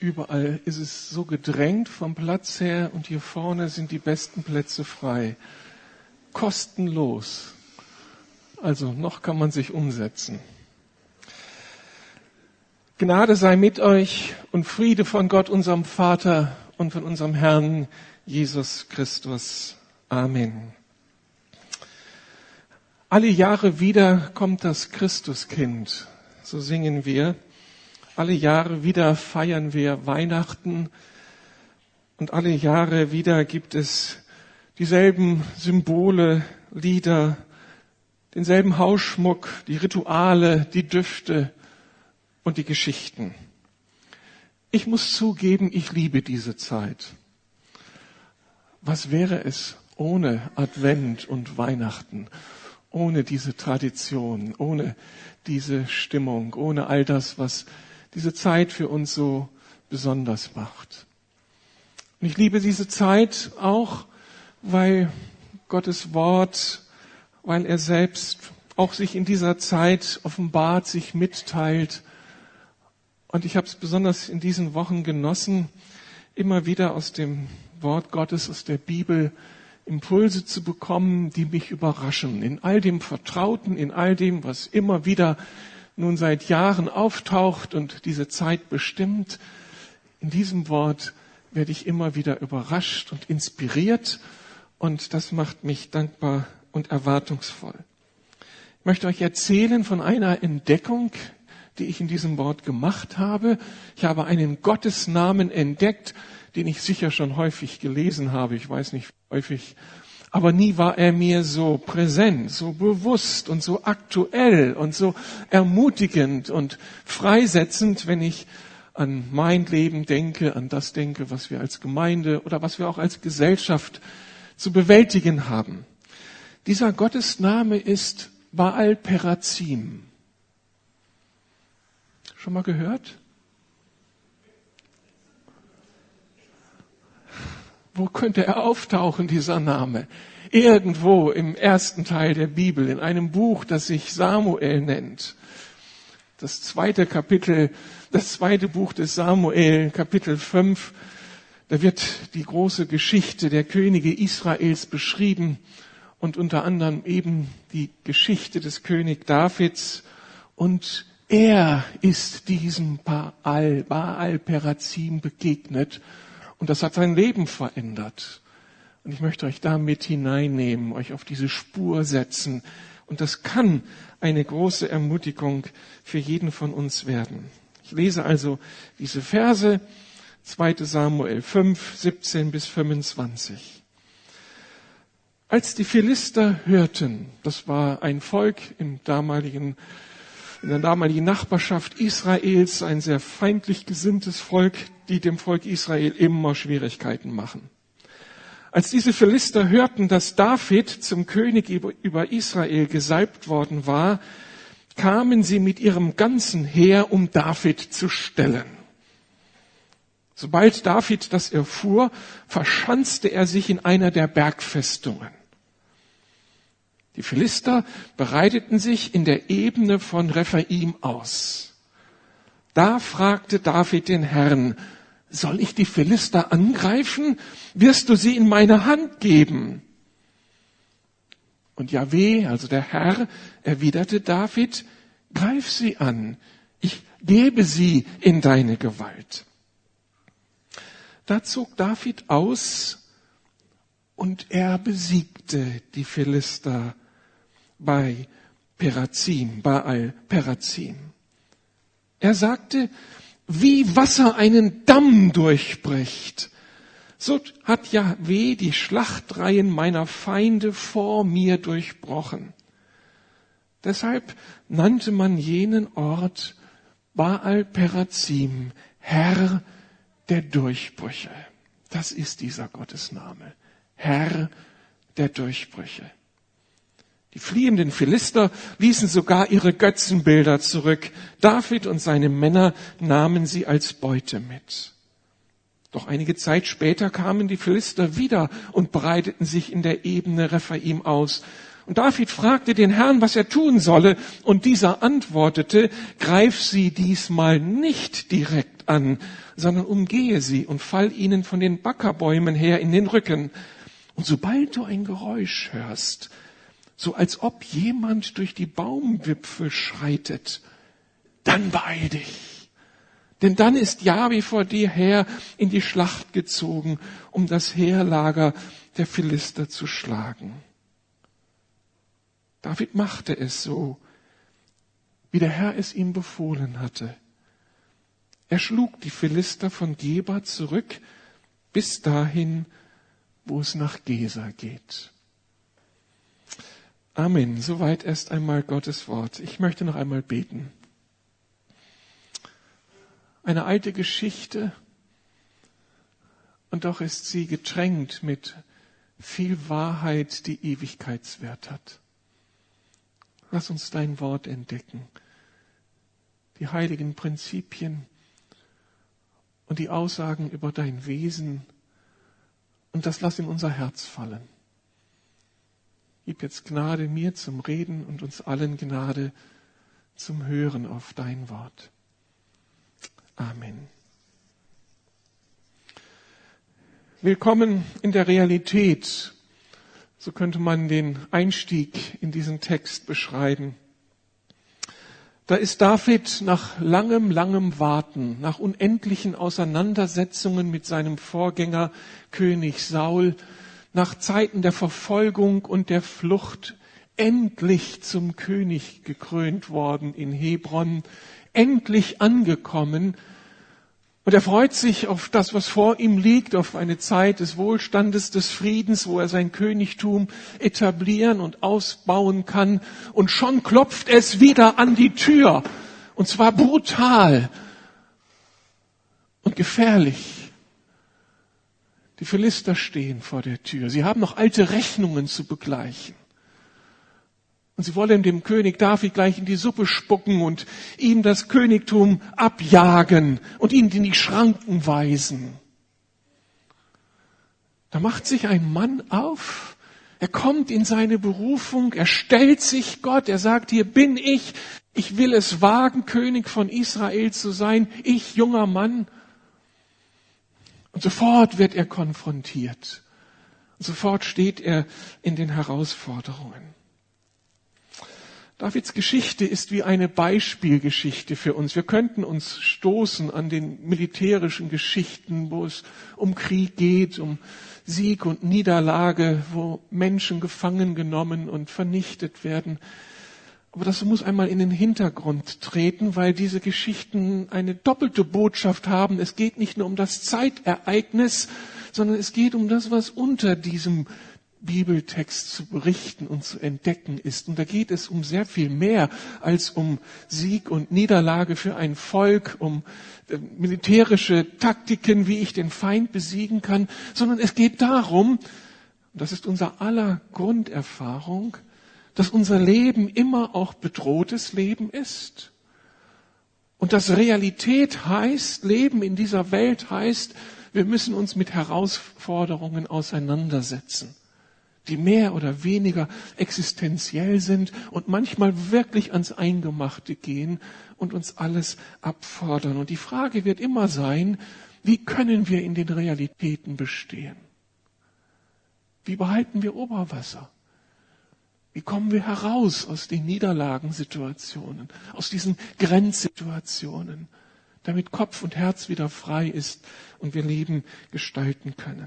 Überall ist es so gedrängt vom Platz her und hier vorne sind die besten Plätze frei. Kostenlos. Also noch kann man sich umsetzen. Gnade sei mit euch und Friede von Gott, unserem Vater und von unserem Herrn Jesus Christus. Amen. Alle Jahre wieder kommt das Christuskind, so singen wir. Alle Jahre wieder feiern wir Weihnachten und alle Jahre wieder gibt es dieselben Symbole, Lieder, denselben Hausschmuck, die Rituale, die Düfte und die Geschichten. Ich muss zugeben, ich liebe diese Zeit. Was wäre es ohne Advent und Weihnachten, ohne diese Tradition, ohne diese Stimmung, ohne all das, was diese Zeit für uns so besonders macht. Und ich liebe diese Zeit auch, weil Gottes Wort, weil er selbst auch sich in dieser Zeit offenbart, sich mitteilt. Und ich habe es besonders in diesen Wochen genossen, immer wieder aus dem Wort Gottes, aus der Bibel, Impulse zu bekommen, die mich überraschen. In all dem Vertrauten, in all dem, was immer wieder nun seit Jahren auftaucht und diese Zeit bestimmt. In diesem Wort werde ich immer wieder überrascht und inspiriert und das macht mich dankbar und erwartungsvoll. Ich möchte euch erzählen von einer Entdeckung, die ich in diesem Wort gemacht habe. Ich habe einen Gottesnamen entdeckt, den ich sicher schon häufig gelesen habe. Ich weiß nicht häufig. Aber nie war er mir so präsent, so bewusst und so aktuell und so ermutigend und freisetzend, wenn ich an mein Leben denke, an das denke, was wir als Gemeinde oder was wir auch als Gesellschaft zu bewältigen haben. Dieser Gottesname ist Baal Perazim. Schon mal gehört? Wo könnte er auftauchen, dieser Name? Irgendwo im ersten Teil der Bibel, in einem Buch, das sich Samuel nennt. Das zweite Buch des Samuel, Kapitel 5, da wird die große Geschichte der Könige Israels beschrieben und unter anderem eben die Geschichte des König Davids. Und er ist diesem Baal Perazim begegnet. Und das hat sein Leben verändert. Und ich möchte euch da mit hineinnehmen, euch auf diese Spur setzen. Und das kann eine große Ermutigung für jeden von uns werden. Ich lese also diese Verse, 2. Samuel 5, 17 bis 25. Als die Philister hörten, das war ein Volk in der damaligen Nachbarschaft Israels, ein sehr feindlich gesinntes Volk, die dem Volk Israel immer Schwierigkeiten machen. Als diese Philister hörten, dass David zum König über Israel gesalbt worden war, kamen sie mit ihrem ganzen Heer, um David zu stellen. Sobald David das erfuhr, verschanzte er sich in einer der Bergfestungen. Die Philister breiteten sich in der Ebene von Rephaim aus. Da fragte David den Herrn: Soll ich die Philister angreifen? Wirst du sie in meine Hand geben? Und Jahwe, also der Herr, erwiderte David: Greif sie an, ich gebe sie in deine Gewalt. Da zog David aus und er besiegte die Philister bei Baal Perazim. Er sagte: Wie Wasser einen Damm durchbricht, so hat Jahwe die Schlachtreihen meiner Feinde vor mir durchbrochen. Deshalb nannte man jenen Ort Baal Perazim, Herr der Durchbrüche. Das ist dieser Gottesname, Herr der Durchbrüche. Die fliehenden Philister ließen sogar ihre Götzenbilder zurück. David und seine Männer nahmen sie als Beute mit. Doch einige Zeit später kamen die Philister wieder und breiteten sich in der Ebene Rephaim aus. Und David fragte den Herrn, was er tun solle, und dieser antwortete, greif sie diesmal nicht direkt an, sondern umgehe sie und fall ihnen von den Backerbäumen her in den Rücken. Und sobald du ein Geräusch hörst, so als ob jemand durch die Baumwipfel schreitet, dann beeil dich. Denn dann ist Jahwe vor dir her in die Schlacht gezogen, um das Heerlager der Philister zu schlagen. David machte es so, wie der Herr es ihm befohlen hatte. Er schlug die Philister von Geba zurück, bis dahin, wo es nach Gesa geht. Amen. Soweit erst einmal Gottes Wort. Ich möchte noch einmal beten. Eine alte Geschichte, und doch ist sie getränkt mit viel Wahrheit, die Ewigkeitswert hat. Lass uns dein Wort entdecken, die heiligen Prinzipien und die Aussagen über dein Wesen, und das lass in unser Herz fallen. Gib jetzt Gnade mir zum Reden und uns allen Gnade zum Hören auf dein Wort. Amen. Willkommen in der Realität. So könnte man den Einstieg in diesen Text beschreiben. Da ist David nach langem Warten, nach unendlichen Auseinandersetzungen mit seinem Vorgänger König Saul, nach Zeiten der Verfolgung und der Flucht endlich zum König gekrönt worden in Hebron, endlich angekommen. Und er freut sich auf das, was vor ihm liegt, auf eine Zeit des Wohlstandes, des Friedens, wo er sein Königtum etablieren und ausbauen kann. Und schon klopft es wieder an die Tür. Und zwar brutal und gefährlich. Die Philister stehen vor der Tür. Sie haben noch alte Rechnungen zu begleichen. Und sie wollen dem König David gleich in die Suppe spucken und ihm das Königtum abjagen und ihn in die Schranken weisen. Da macht sich ein Mann auf, er kommt in seine Berufung, er stellt sich Gott, er sagt, hier bin ich will es wagen, König von Israel zu sein, ich, junger Mann. Und sofort wird er konfrontiert. Und sofort steht er in den Herausforderungen. Davids Geschichte ist wie eine Beispielgeschichte für uns. Wir könnten uns stoßen an den militärischen Geschichten, wo es um Krieg geht, um Sieg und Niederlage, wo Menschen gefangen genommen und vernichtet werden. Aber das muss einmal in den Hintergrund treten, weil diese Geschichten eine doppelte Botschaft haben. Es geht nicht nur um das Zeitereignis, sondern es geht um das, was unter diesem Bibeltext zu berichten und zu entdecken ist. Und da geht es um sehr viel mehr als um Sieg und Niederlage für ein Volk, um militärische Taktiken, wie ich den Feind besiegen kann, sondern es geht darum, und das ist unser aller Grunderfahrung, dass unser Leben immer auch bedrohtes Leben ist. Und dass Realität heißt, Leben in dieser Welt heißt, wir müssen uns mit Herausforderungen auseinandersetzen, die mehr oder weniger existenziell sind und manchmal wirklich ans Eingemachte gehen und uns alles abfordern. Und die Frage wird immer sein, wie können wir in den Realitäten bestehen? Wie behalten wir Oberwasser? Wie kommen wir heraus aus den Niederlagensituationen, aus diesen Grenzsituationen, damit Kopf und Herz wieder frei ist und wir Leben gestalten können?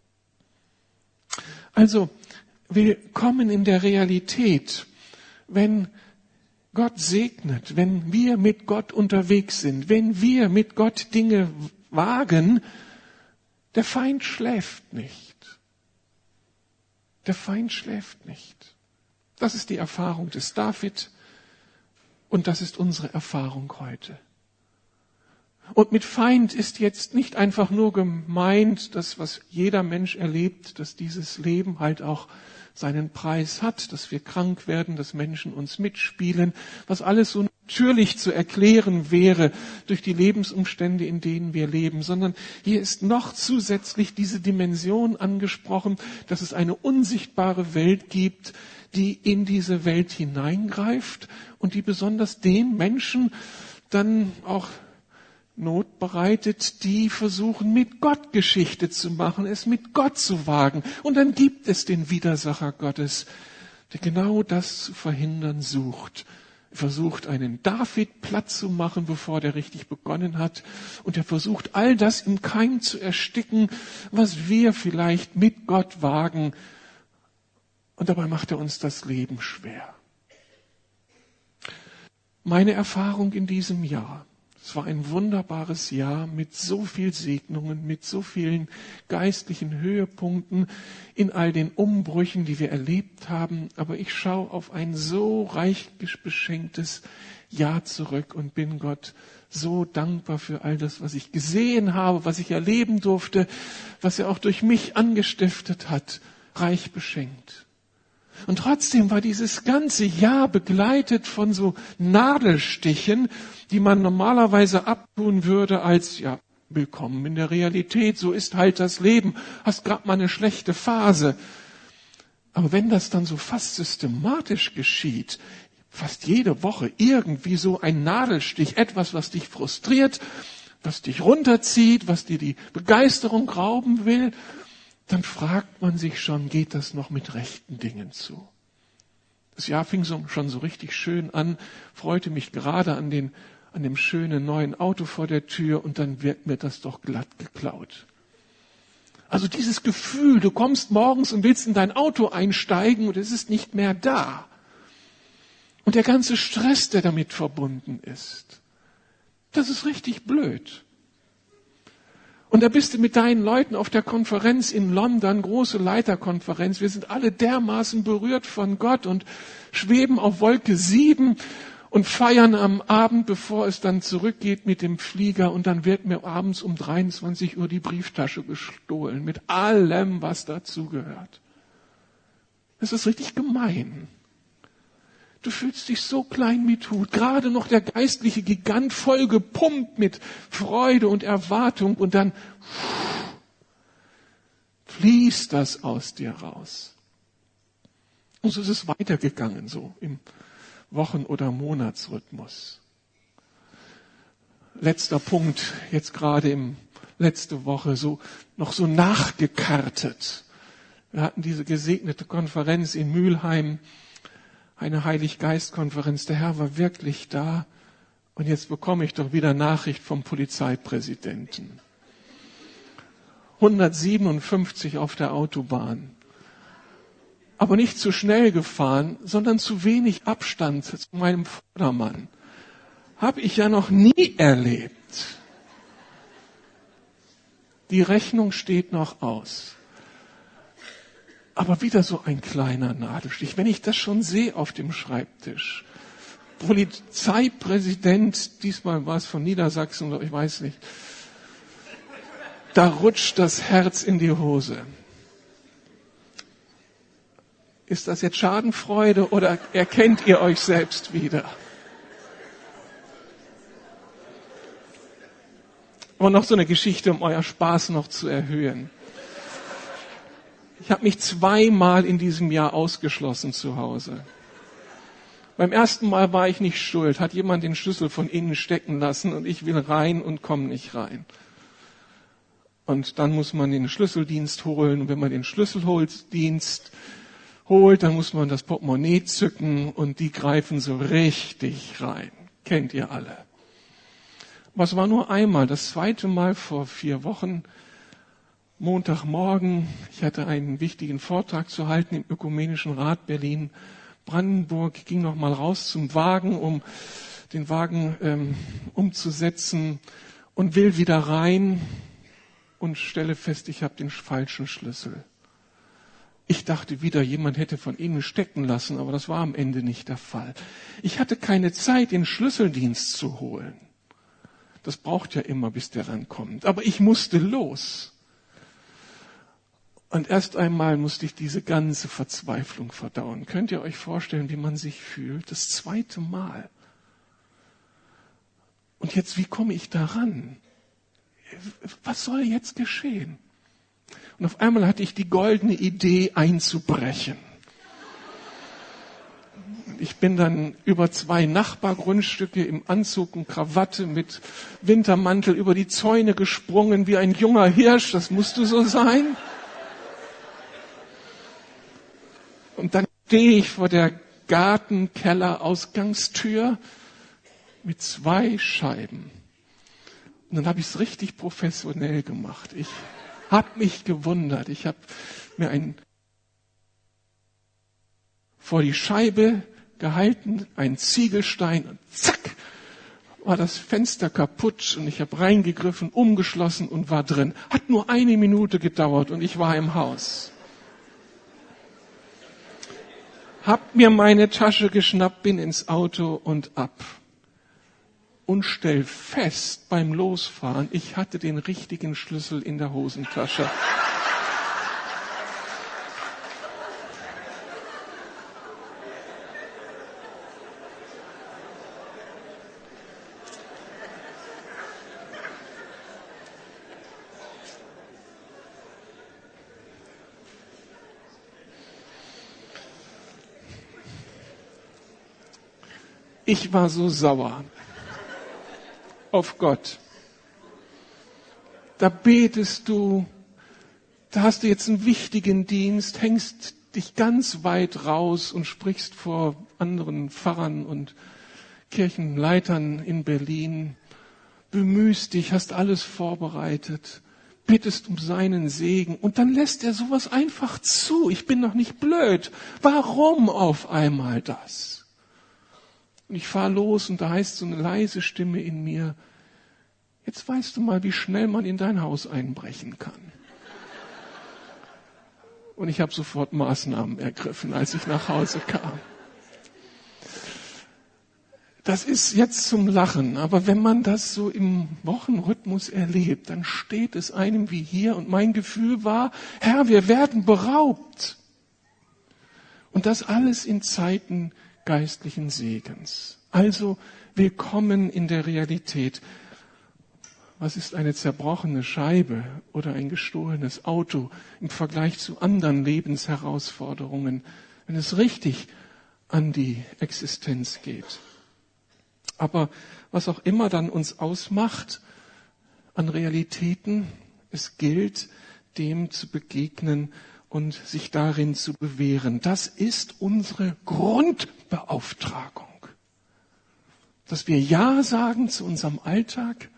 Also, willkommen in der Realität, wenn Gott segnet, wenn wir mit Gott unterwegs sind, wenn wir mit Gott Dinge wagen, der Feind schläft nicht. Der Feind schläft nicht. Das ist die Erfahrung des David und das ist unsere Erfahrung heute. Und mit Feind ist jetzt nicht einfach nur gemeint, das, was jeder Mensch erlebt, dass dieses Leben halt auch seinen Preis hat, dass wir krank werden, dass Menschen uns mitspielen, was alles so natürlich zu erklären wäre durch die Lebensumstände, in denen wir leben, sondern hier ist noch zusätzlich diese Dimension angesprochen, dass es eine unsichtbare Welt gibt, die in diese Welt hineingreift und die besonders den Menschen dann auch Not bereitet, die versuchen, mit Gott Geschichte zu machen, es mit Gott zu wagen. Und dann gibt es den Widersacher Gottes, der genau das zu verhindern sucht. Er versucht, einen David platt zu machen, bevor der richtig begonnen hat. Und er versucht, all das im Keim zu ersticken, was wir vielleicht mit Gott wagen. Und dabei macht er uns das Leben schwer. Meine Erfahrung in diesem Jahr: Es war ein wunderbares Jahr mit so viel Segnungen, mit so vielen geistlichen Höhepunkten, in all den Umbrüchen, die wir erlebt haben. Aber ich schaue auf ein so reich beschenktes Jahr zurück und bin Gott so dankbar für all das, was ich gesehen habe, was ich erleben durfte, was er auch durch mich angestiftet hat, reich beschenkt. Und trotzdem war dieses ganze Jahr begleitet von so Nadelstichen, die man normalerweise abtun würde als, ja, willkommen in der Realität, so ist halt das Leben, hast gerade mal eine schlechte Phase. Aber wenn das dann so fast systematisch geschieht, fast jede Woche irgendwie so ein Nadelstich, etwas, was dich frustriert, was dich runterzieht, was dir die Begeisterung rauben will, dann fragt man sich schon, geht das noch mit rechten Dingen zu? Das Jahr fing schon so richtig schön an, freute mich gerade an dem schönen neuen Auto vor der Tür und dann wird mir das doch glatt geklaut. Also dieses Gefühl, du kommst morgens und willst in dein Auto einsteigen und es ist nicht mehr da. Und der ganze Stress, der damit verbunden ist, das ist richtig blöd. Und da bist du mit deinen Leuten auf der Konferenz in London, große Leiterkonferenz. Wir sind alle dermaßen berührt von Gott und schweben auf Wolke 7 und feiern am Abend, bevor es dann zurückgeht mit dem Flieger. Und dann wird mir abends um 23 Uhr die Brieftasche gestohlen mit allem, was dazugehört. Das ist richtig gemein. Du fühlst dich so klein mit Hut, gerade noch der geistliche Gigant voll gepumpt mit Freude und Erwartung und dann fließt das aus dir raus. Und so ist es weitergegangen, so im Wochen- oder Monatsrhythmus. Letzter Punkt, jetzt gerade letzte Woche, noch so nachgekartet. Wir hatten diese gesegnete Konferenz in Mülheim, eine Heilig-Geist-Konferenz. Der Herr war wirklich da. Und jetzt bekomme ich doch wieder Nachricht vom Polizeipräsidenten. 157 auf der Autobahn. Aber nicht zu schnell gefahren, sondern zu wenig Abstand zu meinem Vordermann. Habe ich ja noch nie erlebt. Die Rechnung steht noch aus. Aber wieder so ein kleiner Nadelstich. Wenn ich das schon sehe auf dem Schreibtisch. Polizeipräsident, diesmal war es von Niedersachsen oder ich weiß nicht. Da rutscht das Herz in die Hose. Ist das jetzt Schadenfreude oder erkennt ihr euch selbst wieder? Aber noch so eine Geschichte, um euer Spaß noch zu erhöhen. Ich habe mich 2-mal in diesem Jahr ausgeschlossen zu Hause. Beim ersten Mal war ich nicht schuld, hat jemand den Schlüssel von innen stecken lassen und ich will rein und komme nicht rein. Und dann muss man den Schlüsseldienst holen und wenn man den Schlüsseldienst holt, dann muss man das Portemonnaie zücken und die greifen so richtig rein. Kennt ihr alle. Aber es war nur einmal, das zweite Mal vor 4 Wochen, Montagmorgen, ich hatte einen wichtigen Vortrag zu halten im Ökumenischen Rat Berlin-Brandenburg, ging noch mal raus zum Wagen, um den Wagen umzusetzen und will wieder rein und stelle fest, ich habe den falschen Schlüssel. Ich dachte wieder, jemand hätte von ihnen stecken lassen, aber das war am Ende nicht der Fall. Ich hatte keine Zeit, den Schlüsseldienst zu holen. Das braucht ja immer, bis der rankommt. Aber ich musste los. Und erst einmal musste ich diese ganze Verzweiflung verdauen. Könnt ihr euch vorstellen, wie man sich fühlt? Das 2. Mal. Und jetzt, wie komme ich daran? Was soll jetzt geschehen? Und auf einmal hatte ich die goldene Idee einzubrechen. Ich bin dann über 2 Nachbargrundstücke im Anzug und Krawatte mit Wintermantel über die Zäune gesprungen wie ein junger Hirsch. Das musste so sein. Und dann stehe ich vor der Gartenkeller-Ausgangstür mit 2 Scheiben. Und dann habe ich es richtig professionell gemacht. Ich habe mich gewundert. Ich habe mir vor die Scheibe gehalten, einen Ziegelstein und zack, war das Fenster kaputt und ich habe reingegriffen, umgeschlossen und war drin. Hat nur 1 Minute gedauert und ich war im Haus. Hab mir meine Tasche geschnappt, bin ins Auto und ab. Und stell fest beim Losfahren, ich hatte den richtigen Schlüssel in der Hosentasche. Ich war so sauer auf Gott. Da betest du, da hast du jetzt einen wichtigen Dienst, hängst dich ganz weit raus und sprichst vor anderen Pfarrern und Kirchenleitern in Berlin, bemühst dich, hast alles vorbereitet, bittest um seinen Segen und dann lässt er sowas einfach zu. Ich bin doch nicht blöd. Warum auf einmal das? Und ich fahre los und da heißt so eine leise Stimme in mir, jetzt weißt du mal, wie schnell man in dein Haus einbrechen kann. Und ich habe sofort Maßnahmen ergriffen, als ich nach Hause kam. Das ist jetzt zum Lachen, aber wenn man das so im Wochenrhythmus erlebt, dann steht es einem wie hier und mein Gefühl war, Herr, wir werden beraubt. Und das alles in Zeiten geistlichen Segens. Also willkommen in der Realität. Was ist eine zerbrochene Scheibe oder ein gestohlenes Auto im Vergleich zu anderen Lebensherausforderungen, wenn es richtig an die Existenz geht? Aber was auch immer dann uns ausmacht an Realitäten, es gilt, dem zu begegnen und sich darin zu bewähren. Das ist unsere Grundbeauftragung. Dass wir Ja sagen zu unserem Alltag,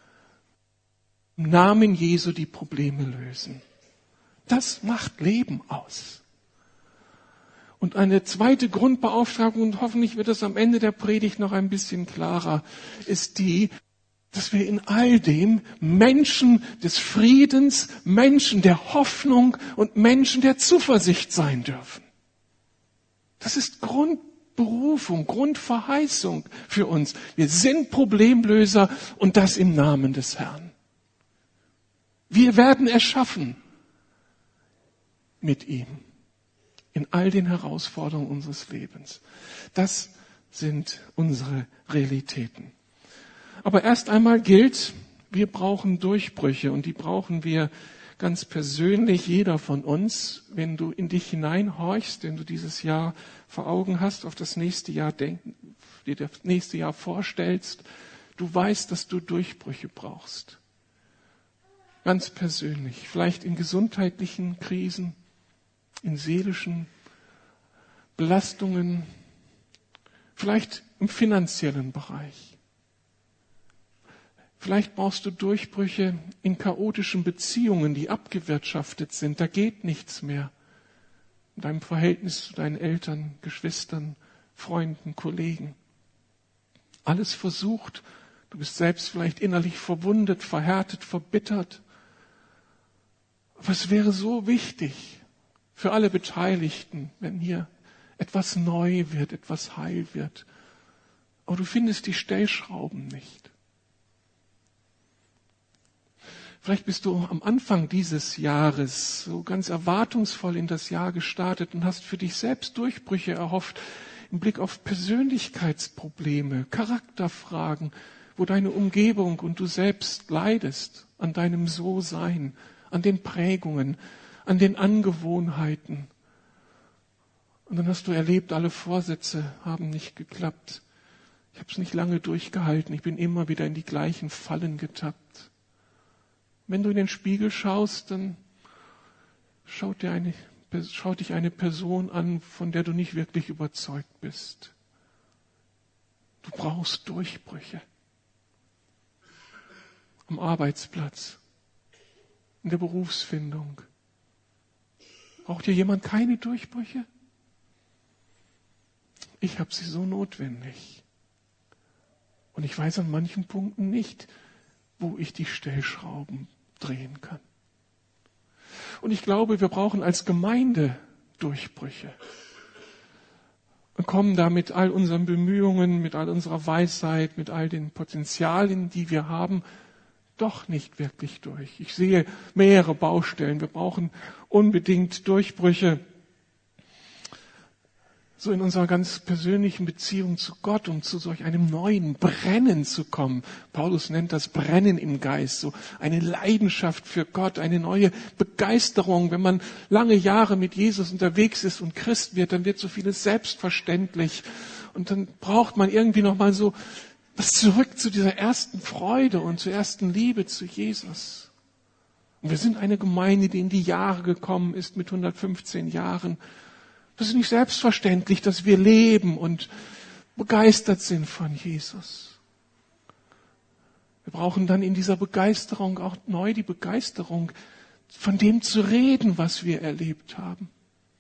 im Namen Jesu die Probleme lösen. Das macht Leben aus. Und eine zweite Grundbeauftragung, und hoffentlich wird es am Ende der Predigt noch ein bisschen klarer, ist die, dass wir in all dem Menschen des Friedens, Menschen der Hoffnung und Menschen der Zuversicht sein dürfen. Das ist Grundberufung, Grundverheißung für uns. Wir sind Problemlöser und das im Namen des Herrn. Wir werden erschaffen mit ihm in all den Herausforderungen unseres Lebens. Das sind unsere Realitäten. Aber erst einmal gilt, wir brauchen Durchbrüche und die brauchen wir ganz persönlich, jeder von uns. Wenn du in dich hineinhorchst, wenn du dieses Jahr vor Augen hast, auf das nächste Jahr dir das nächste Jahr vorstellst, du weißt, dass du Durchbrüche brauchst. Ganz persönlich, vielleicht in gesundheitlichen Krisen, in seelischen Belastungen, vielleicht im finanziellen Bereich. Vielleicht brauchst du Durchbrüche in chaotischen Beziehungen, die abgewirtschaftet sind. Da geht nichts mehr. In deinem Verhältnis zu deinen Eltern, Geschwistern, Freunden, Kollegen. Alles versucht. Du bist selbst vielleicht innerlich verwundet, verhärtet, verbittert. Aber es wäre so wichtig für alle Beteiligten, wenn hier etwas neu wird, etwas heil wird. Aber du findest die Stellschrauben nicht. Vielleicht bist du am Anfang dieses Jahres so ganz erwartungsvoll in das Jahr gestartet und hast für dich selbst Durchbrüche erhofft im Blick auf Persönlichkeitsprobleme, Charakterfragen, wo deine Umgebung und du selbst leidest an deinem So-Sein, an den Prägungen, an den Angewohnheiten. Und dann hast du erlebt, alle Vorsätze haben nicht geklappt. Ich habe es nicht lange durchgehalten. Ich bin immer wieder in die gleichen Fallen getappt. Wenn du in den Spiegel schaust, dann schaut dich eine Person an, von der du nicht wirklich überzeugt bist. Du brauchst Durchbrüche. Am Arbeitsplatz, in der Berufsfindung. Braucht hier jemand keine Durchbrüche? Ich habe sie so notwendig. Und ich weiß an manchen Punkten nicht, wo ich die Stellschrauben drehen kann. Und ich glaube, wir brauchen als Gemeinde Durchbrüche. Und kommen da mit all unseren Bemühungen, mit all unserer Weisheit, mit all den Potenzialen, die wir haben, doch nicht wirklich durch. Ich sehe mehrere Baustellen. Wir brauchen unbedingt Durchbrüche. So in unserer ganz persönlichen Beziehung zu Gott, um zu solch einem neuen Brennen zu kommen. Paulus nennt das Brennen im Geist, so eine Leidenschaft für Gott, eine neue Begeisterung. Wenn man lange Jahre mit Jesus unterwegs ist und Christ wird, dann wird so vieles selbstverständlich. Und dann braucht man irgendwie nochmal so das zurück zu dieser ersten Freude und zur ersten Liebe zu Jesus. Und wir sind eine Gemeinde, die in die Jahre gekommen ist mit 115 Jahren. Das ist nicht selbstverständlich, dass wir leben und begeistert sind von Jesus. Wir brauchen dann in dieser Begeisterung auch neu die Begeisterung, von dem zu reden, was wir erlebt haben.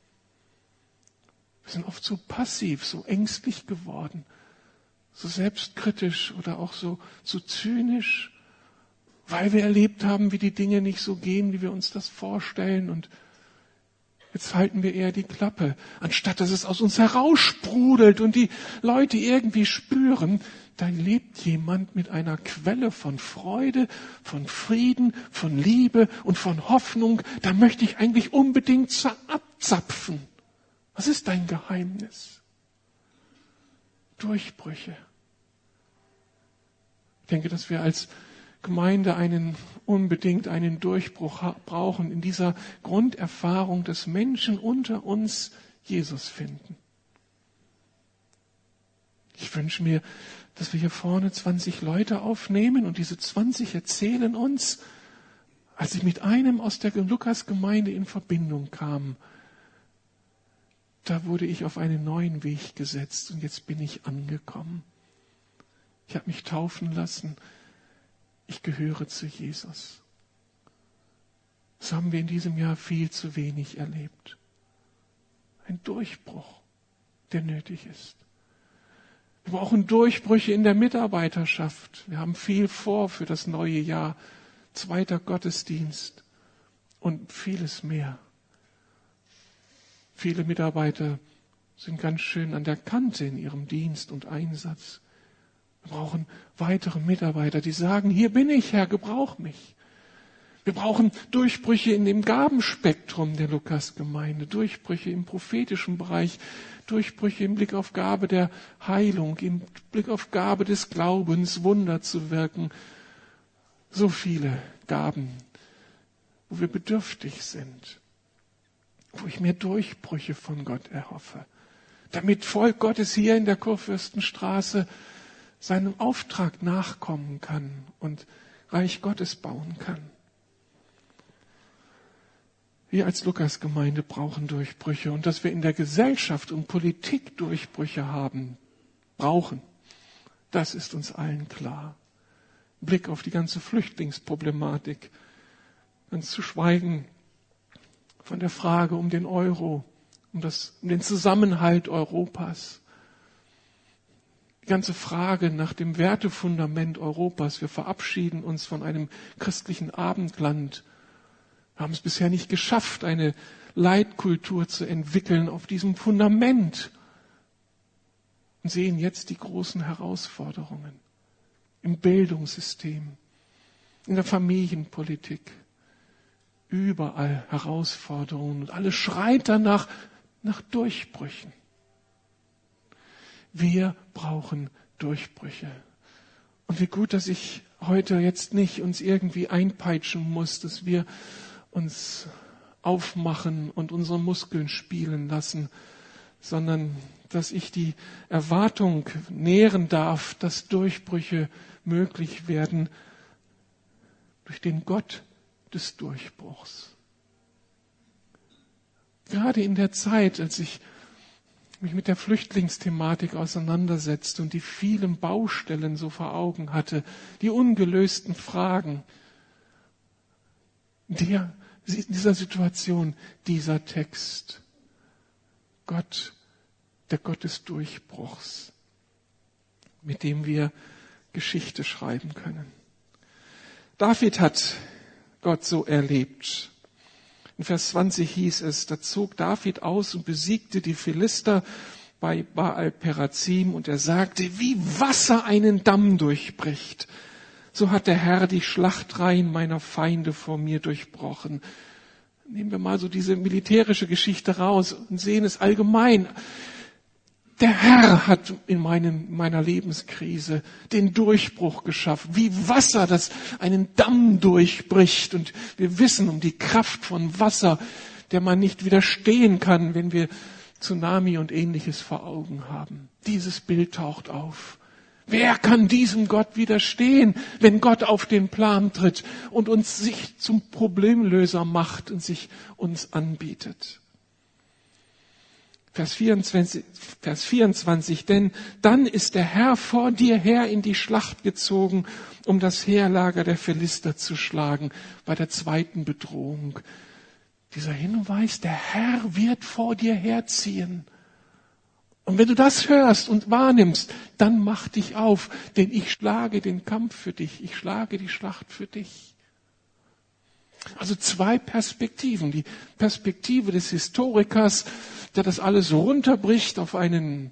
Wir sind oft so passiv, so ängstlich geworden, so selbstkritisch oder auch so zynisch, weil wir erlebt haben, wie die Dinge nicht so gehen, wie wir uns das vorstellen. Und jetzt halten wir eher die Klappe, anstatt dass es aus uns heraussprudelt und die Leute irgendwie spüren, da lebt jemand mit einer Quelle von Freude, von Frieden, von Liebe und von Hoffnung. Da möchte ich eigentlich unbedingt abzapfen. Was ist dein Geheimnis? Durchbrüche. Ich denke, dass wir als Gemeinde unbedingt einen Durchbruch brauchen in dieser Grunderfahrung, dass Menschen unter uns Jesus finden. Ich wünsche mir, dass wir hier vorne 20 Leute aufnehmen und diese 20 erzählen uns, als ich mit einem aus der Lukas-Gemeinde in Verbindung kam, da wurde ich auf einen neuen Weg gesetzt und jetzt bin ich angekommen. Ich habe mich taufen lassen. Ich gehöre zu Jesus. Das haben wir in diesem Jahr viel zu wenig erlebt. Ein Durchbruch, der nötig ist. Wir brauchen Durchbrüche in der Mitarbeiterschaft. Wir haben viel vor für das neue Jahr. 2. Gottesdienst und vieles mehr. Viele Mitarbeiter sind ganz schön an der Kante in ihrem Dienst und Einsatz. Wir brauchen weitere Mitarbeiter, die sagen, hier bin ich, Herr, gebrauch mich. Wir brauchen Durchbrüche in dem Gabenspektrum der Lukas-Gemeinde, Durchbrüche im prophetischen Bereich, Durchbrüche im Blick auf Gabe der Heilung, im Blick auf Gabe des Glaubens, Wunder zu wirken. So viele Gaben, wo wir bedürftig sind, wo ich mir Durchbrüche von Gott erhoffe, damit Volk Gottes hier in der Kurfürstenstraße seinem Auftrag nachkommen kann und Reich Gottes bauen kann. Wir als Lukas-Gemeinde brauchen Durchbrüche und dass wir in der Gesellschaft und Politik Durchbrüche brauchen, das ist uns allen klar. Blick auf die ganze Flüchtlingsproblematik, ganz zu schweigen von der Frage um den Euro, um den Zusammenhalt Europas. Die ganze Frage nach dem Wertefundament Europas. Wir verabschieden uns von einem christlichen Abendland. Wir haben es bisher nicht geschafft, eine Leitkultur zu entwickeln auf diesem Fundament. Und sehen jetzt die großen Herausforderungen im Bildungssystem, in der Familienpolitik. Überall Herausforderungen und alles schreit danach nach Durchbrüchen. Wir brauchen Durchbrüche. Und wie gut, dass ich heute jetzt nicht uns irgendwie einpeitschen muss, dass wir uns aufmachen und unsere Muskeln spielen lassen, sondern dass ich die Erwartung nähren darf, dass Durchbrüche möglich werden durch den Gott des Durchbruchs. Gerade in der Zeit, als ich mich mit der Flüchtlingsthematik auseinandersetzte und die vielen Baustellen so vor Augen hatte, die ungelösten Fragen, in dieser Situation, dieser Text, Gott, der Gott des Durchbruchs, mit dem wir Geschichte schreiben können. David hat Gott so erlebt. In Vers 20 hieß es, da zog David aus und besiegte die Philister bei Baal-Perazim und er sagte, wie Wasser einen Damm durchbricht. So hat der Herr die Schlachtreihen meiner Feinde vor mir durchbrochen. Nehmen wir mal so diese militärische Geschichte raus und sehen es allgemein. Der Herr hat in meiner Lebenskrise den Durchbruch geschaffen, wie Wasser, das einen Damm durchbricht. Und wir wissen um die Kraft von Wasser, der man nicht widerstehen kann, wenn wir Tsunami und Ähnliches vor Augen haben. Dieses Bild taucht auf. Wer kann diesem Gott widerstehen, wenn Gott auf den Plan tritt und uns sich zum Problemlöser macht und sich uns anbietet? Vers 24, denn dann ist der Herr vor dir her in die Schlacht gezogen, um das Heerlager der Philister zu schlagen, bei der zweiten Bedrohung. Dieser Hinweis, der Herr wird vor dir herziehen. Und wenn du das hörst und wahrnimmst, dann mach dich auf, denn ich schlage den Kampf für dich, ich schlage die Schlacht für dich. Also zwei Perspektiven. Die Perspektive des Historikers, der das alles runterbricht auf einen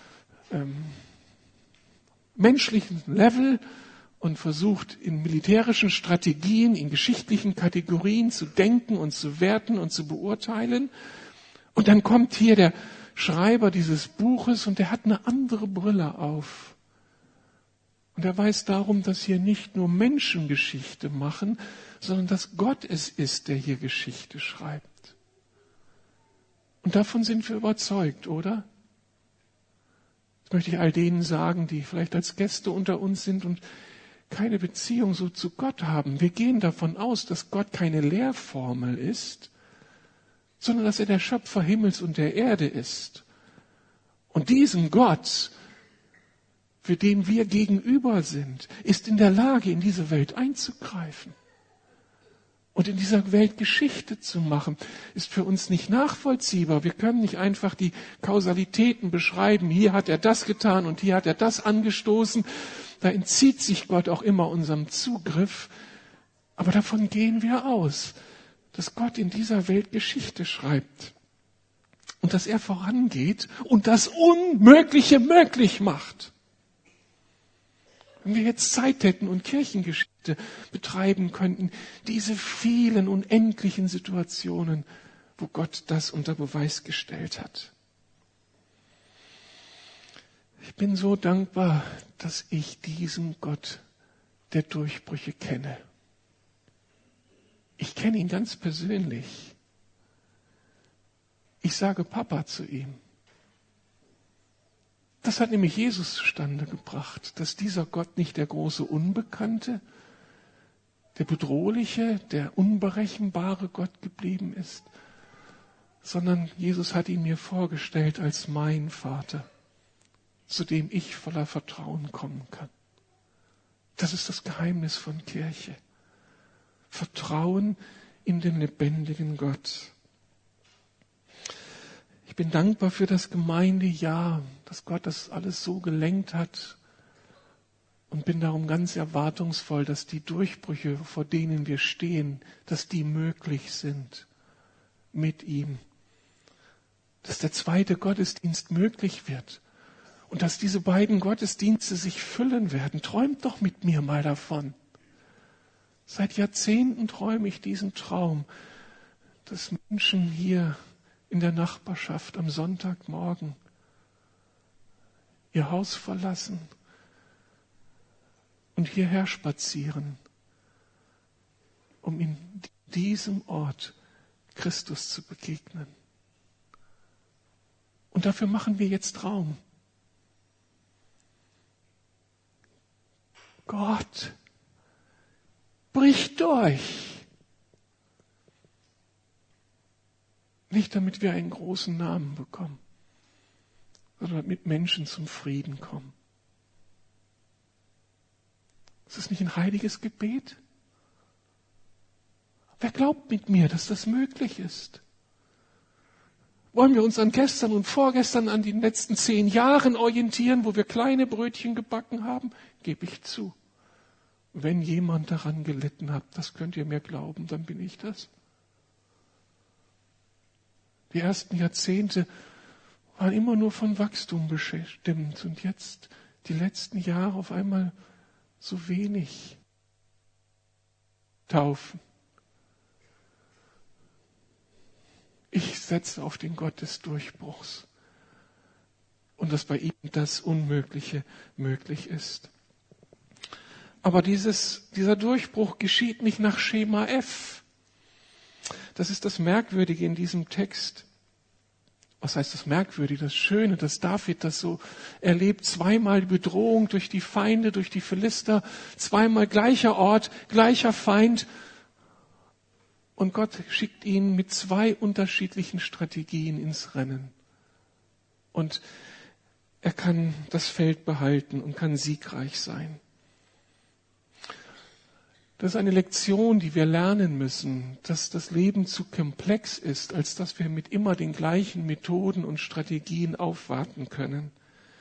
menschlichen Level und versucht in militärischen Strategien, in geschichtlichen Kategorien zu denken und zu werten und zu beurteilen. Und dann kommt hier der Schreiber dieses Buches und der hat eine andere Brille auf. Und er weiß darum, dass hier nicht nur Menschen Geschichte machen, sondern dass Gott es ist, der hier Geschichte schreibt. Und davon sind wir überzeugt, oder? Das möchte ich all denen sagen, die vielleicht als Gäste unter uns sind und keine Beziehung so zu Gott haben. Wir gehen davon aus, dass Gott keine Lehrformel ist, sondern dass er der Schöpfer Himmels und der Erde ist. Und diesen Gott, für den wir gegenüber sind, ist in der Lage, in diese Welt einzugreifen. Und in dieser Welt Geschichte zu machen, ist für uns nicht nachvollziehbar. Wir können nicht einfach die Kausalitäten beschreiben. Hier hat er das getan und hier hat er das angestoßen. Da entzieht sich Gott auch immer unserem Zugriff. Aber davon gehen wir aus, dass Gott in dieser Welt Geschichte schreibt. Und dass er vorangeht und das Unmögliche möglich macht. Wenn wir jetzt Zeit hätten und Kirchengeschichte betreiben könnten, diese vielen unendlichen Situationen, wo Gott das unter Beweis gestellt hat. Ich bin so dankbar, dass ich diesen Gott der Durchbrüche kenne. Ich kenne ihn ganz persönlich. Ich sage Papa zu ihm. Das hat nämlich Jesus zustande gebracht, dass dieser Gott nicht der große Unbekannte, der bedrohliche, der unberechenbare Gott geblieben ist, sondern Jesus hat ihn mir vorgestellt als mein Vater, zu dem ich voller Vertrauen kommen kann. Das ist das Geheimnis von Kirche. Vertrauen in den lebendigen Gott. Ich bin dankbar für das Gemeindejahr, dass Gott das alles so gelenkt hat und bin darum ganz erwartungsvoll, dass die Durchbrüche, vor denen wir stehen, dass die möglich sind mit ihm. Dass der zweite Gottesdienst möglich wird und dass diese beiden Gottesdienste sich füllen werden. Träumt doch mit mir mal davon. Seit Jahrzehnten träume ich diesen Traum, dass Menschen hier in der Nachbarschaft am Sonntagmorgen ihr Haus verlassen und hierher spazieren, um in diesem Ort Christus zu begegnen. Und dafür machen wir jetzt Raum. Gott, brich durch. Nicht damit wir einen großen Namen bekommen, sondern damit Menschen zum Frieden kommen. Ist das nicht ein heiliges Gebet? Wer glaubt mit mir, dass das möglich ist? Wollen wir uns an gestern und vorgestern, an den letzten 10 Jahren orientieren, wo wir kleine Brötchen gebacken haben? Gebe ich zu. Wenn jemand daran gelitten hat, das könnt ihr mir glauben, dann bin ich das. Die ersten Jahrzehnte waren immer nur von Wachstum bestimmt und jetzt die letzten Jahre auf einmal so wenig Taufen. Ich setze auf den Gott des Durchbruchs und dass bei ihm das Unmögliche möglich ist. Aber dieser Durchbruch geschieht nicht nach Schema F. Das ist das Merkwürdige in diesem Text. Was heißt das Merkwürdige? Das Schöne, dass David das so erlebt. 2-mal Bedrohung durch die Feinde, durch die Philister. 2-mal gleicher Ort, gleicher Feind. Und Gott schickt ihn mit 2 unterschiedlichen Strategien ins Rennen. Und er kann das Feld behalten und kann siegreich sein. Das ist eine Lektion, die wir lernen müssen, dass das Leben zu komplex ist, als dass wir mit immer den gleichen Methoden und Strategien aufwarten können.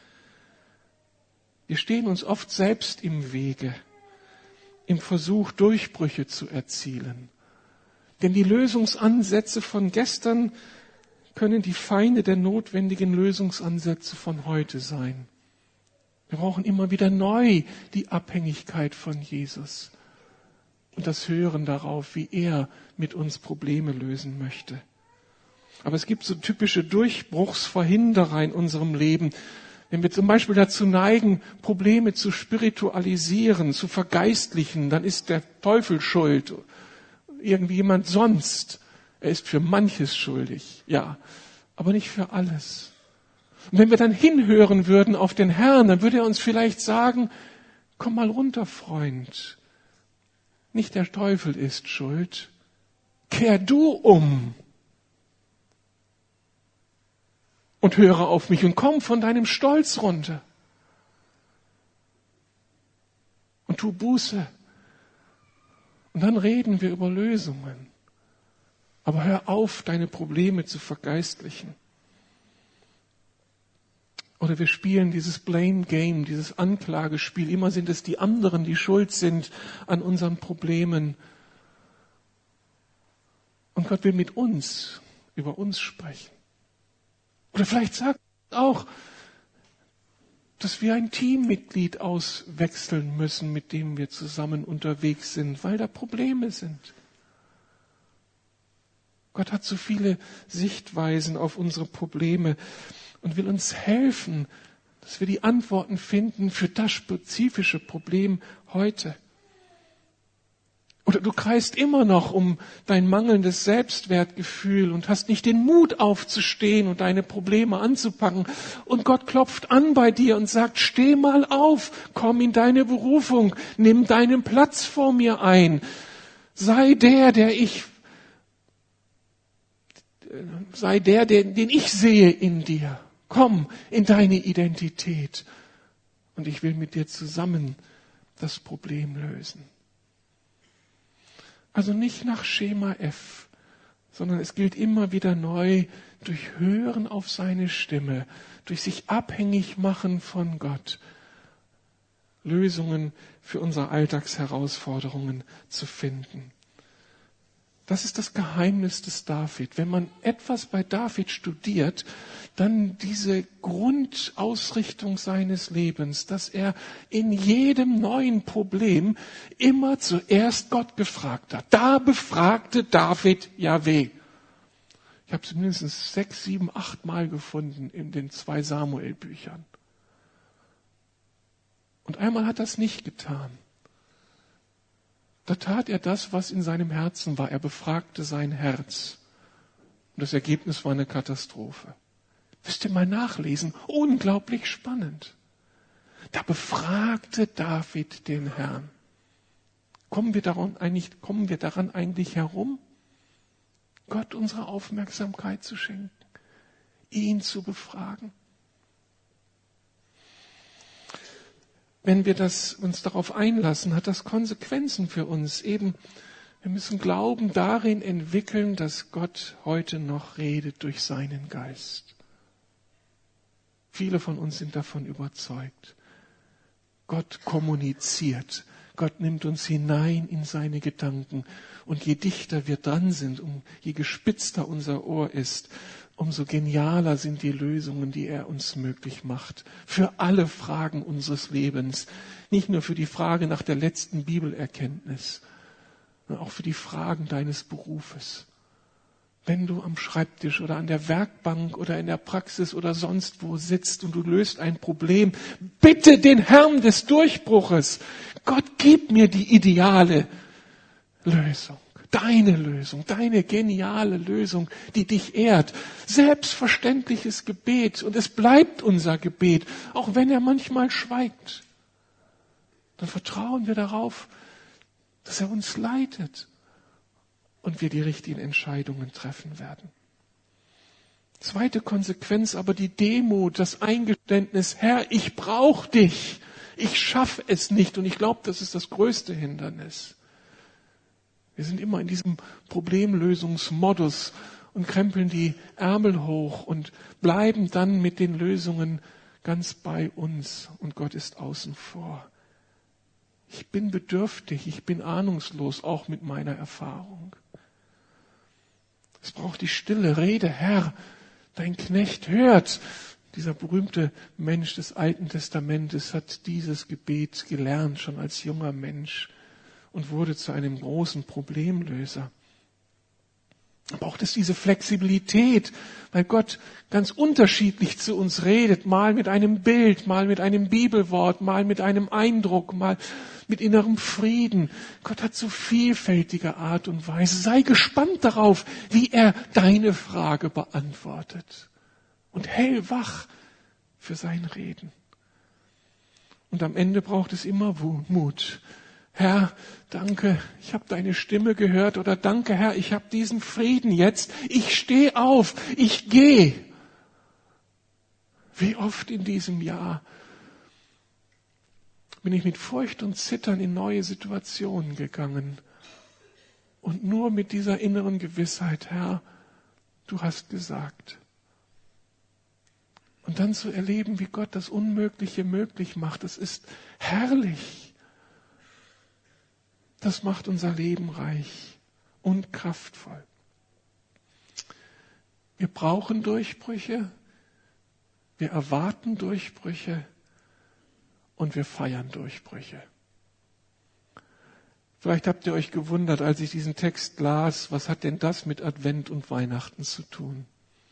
Wir stehen uns oft selbst im Wege, im Versuch, Durchbrüche zu erzielen. Denn die Lösungsansätze von gestern können die Feinde der notwendigen Lösungsansätze von heute sein. Wir brauchen immer wieder neu die Abhängigkeit von Jesus und das Hören darauf, wie er mit uns Probleme lösen möchte. Aber es gibt so typische Durchbruchsverhinderer in unserem Leben. Wenn wir zum Beispiel dazu neigen, Probleme zu spiritualisieren, zu vergeistlichen, dann ist der Teufel schuld. Irgendjemand sonst. Er ist für manches schuldig, ja, aber nicht für alles. Und wenn wir dann hinhören würden auf den Herrn, dann würde er uns vielleicht sagen, komm mal runter, Freund. Nicht der Teufel ist schuld. Kehr du um. Und höre auf mich und komm von deinem Stolz runter. Und tu Buße. Und dann reden wir über Lösungen. Aber hör auf, deine Probleme zu vergeistlichen. Oder wir spielen dieses Blame Game, dieses Anklagespiel. Immer sind es die anderen, die schuld sind an unseren Problemen. Und Gott will mit uns, über uns sprechen. Oder vielleicht sagt er auch, dass wir ein Teammitglied auswechseln müssen, mit dem wir zusammen unterwegs sind, weil da Probleme sind. Gott hat so viele Sichtweisen auf unsere Probleme und will uns helfen, dass wir die Antworten finden für das spezifische Problem heute. Oder du kreist immer noch um dein mangelndes Selbstwertgefühl und hast nicht den Mut aufzustehen und deine Probleme anzupacken. Und Gott klopft an bei dir und sagt, steh mal auf, komm in deine Berufung, nimm deinen Platz vor mir ein. Sei der, den ich sehe in dir. Komm in deine Identität. Und ich will mit dir zusammen das Problem lösen. Also nicht nach Schema F, sondern es gilt immer wieder neu durch Hören auf seine Stimme, durch sich abhängig machen von Gott, Lösungen für unsere Alltagsherausforderungen zu finden. Das ist das Geheimnis des David. Wenn man etwas bei David studiert, dann diese Grundausrichtung seines Lebens, dass er in jedem neuen Problem immer zuerst Gott gefragt hat. Da befragte David Jahwe. Ich habe es mindestens 6, 7, 8 Mal gefunden in den 2 Samuel-Büchern. Und einmal hat er es nicht getan. Da tat er das, was in seinem Herzen war. Er befragte sein Herz. Und das Ergebnis war eine Katastrophe. Müsst ihr mal nachlesen. Unglaublich spannend. Da befragte David den Herrn. Kommen wir daran eigentlich herum, Gott unsere Aufmerksamkeit zu schenken, ihn zu befragen? Wenn wir uns darauf einlassen, hat das Konsequenzen für uns. Wir müssen Glauben darin entwickeln, dass Gott heute noch redet durch seinen Geist. Viele von uns sind davon überzeugt. Gott kommuniziert. Gott nimmt uns hinein in seine Gedanken. Und je dichter wir dran sind, je gespitzter unser Ohr ist, umso genialer sind die Lösungen, die er uns möglich macht. Für alle Fragen unseres Lebens. Nicht nur für die Frage nach der letzten Bibelerkenntnis, sondern auch für die Fragen deines Berufes. Wenn du am Schreibtisch oder an der Werkbank oder in der Praxis oder sonst wo sitzt und du löst ein Problem, bitte den Herrn des Durchbruches. Gott, gib mir die ideale Lösung. Deine geniale Lösung, die dich ehrt. Selbstverständliches Gebet. Und es bleibt unser Gebet, auch wenn er manchmal schweigt. Dann vertrauen wir darauf, dass er uns leitet und wir die richtigen Entscheidungen treffen werden. Zweite Konsequenz aber die Demut, das Eingeständnis, Herr, ich brauche dich. Ich schaffe es nicht. Und ich glaube, das ist das größte Hindernis. Wir sind immer in diesem Problemlösungsmodus und krempeln die Ärmel hoch und bleiben dann mit den Lösungen ganz bei uns. Und Gott ist außen vor. Ich bin bedürftig, ich bin ahnungslos, auch mit meiner Erfahrung. Es braucht die stille Rede, Herr, dein Knecht hört. Dieser berühmte Mensch des Alten Testamentes hat dieses Gebet gelernt, schon als junger Mensch, und wurde zu einem großen Problemlöser. Da braucht es diese Flexibilität, weil Gott ganz unterschiedlich zu uns redet, mal mit einem Bild, mal mit einem Bibelwort, mal mit einem Eindruck, mal mit innerem Frieden. Gott hat so vielfältige Art und Weise. Sei gespannt darauf, wie er deine Frage beantwortet. Und hellwach für sein Reden. Und am Ende braucht es immer Mut. Herr, danke, ich habe deine Stimme gehört, oder danke, Herr, ich habe diesen Frieden jetzt. Ich stehe auf, ich gehe. Wie oft in diesem Jahr bin ich mit Furcht und Zittern in neue Situationen gegangen. Und nur mit dieser inneren Gewissheit, Herr, du hast gesagt. Und dann zu erleben, wie Gott das Unmögliche möglich macht, das ist herrlich. Das macht unser Leben reich und kraftvoll. Wir brauchen Durchbrüche, wir erwarten Durchbrüche und wir feiern Durchbrüche. Vielleicht habt ihr euch gewundert, als ich diesen Text las, was hat denn das mit Advent und Weihnachten zu tun?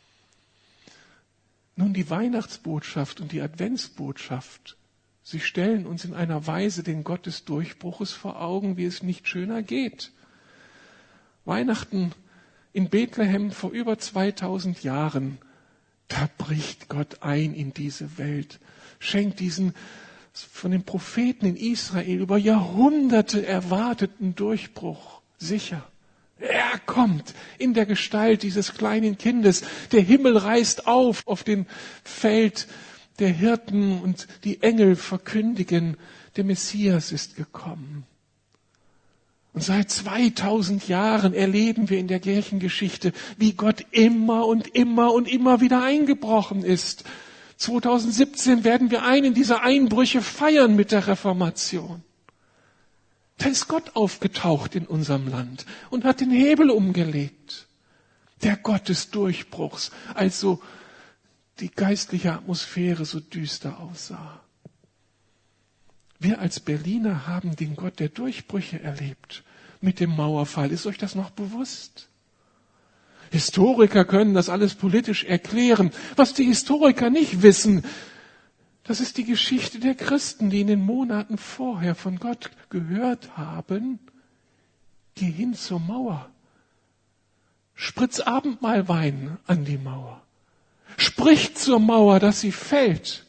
Nun, die Weihnachtsbotschaft und die Adventsbotschaft, sie stellen uns in einer Weise den Gott des Durchbruches vor Augen, wie es nicht schöner geht. Weihnachten in Bethlehem vor über 2000 Jahren, da bricht Gott ein in diese Welt, schenkt diesen von den Propheten in Israel über Jahrhunderte erwarteten Durchbruch sicher. Er kommt in der Gestalt dieses kleinen Kindes. Der Himmel reißt auf dem Feld der Hirten und die Engel verkündigen, der Messias ist gekommen. Und seit 2000 Jahren erleben wir in der Kirchengeschichte, wie Gott immer und immer und immer wieder eingebrochen ist. 2017 werden wir einen dieser Einbrüche feiern mit der Reformation. Da ist Gott aufgetaucht in unserem Land und hat den Hebel umgelegt. Der Gott des Durchbruchs, als so die geistliche Atmosphäre so düster aussah. Wir als Berliner haben den Gott der Durchbrüche erlebt mit dem Mauerfall. Ist euch das noch bewusst? Historiker können das alles politisch erklären. Was die Historiker nicht wissen, das ist die Geschichte der Christen, die in den Monaten vorher von Gott gehört haben, geh hin zur Mauer, spritz Abendmahlwein an die Mauer, Spricht zur Mauer, dass sie fällt.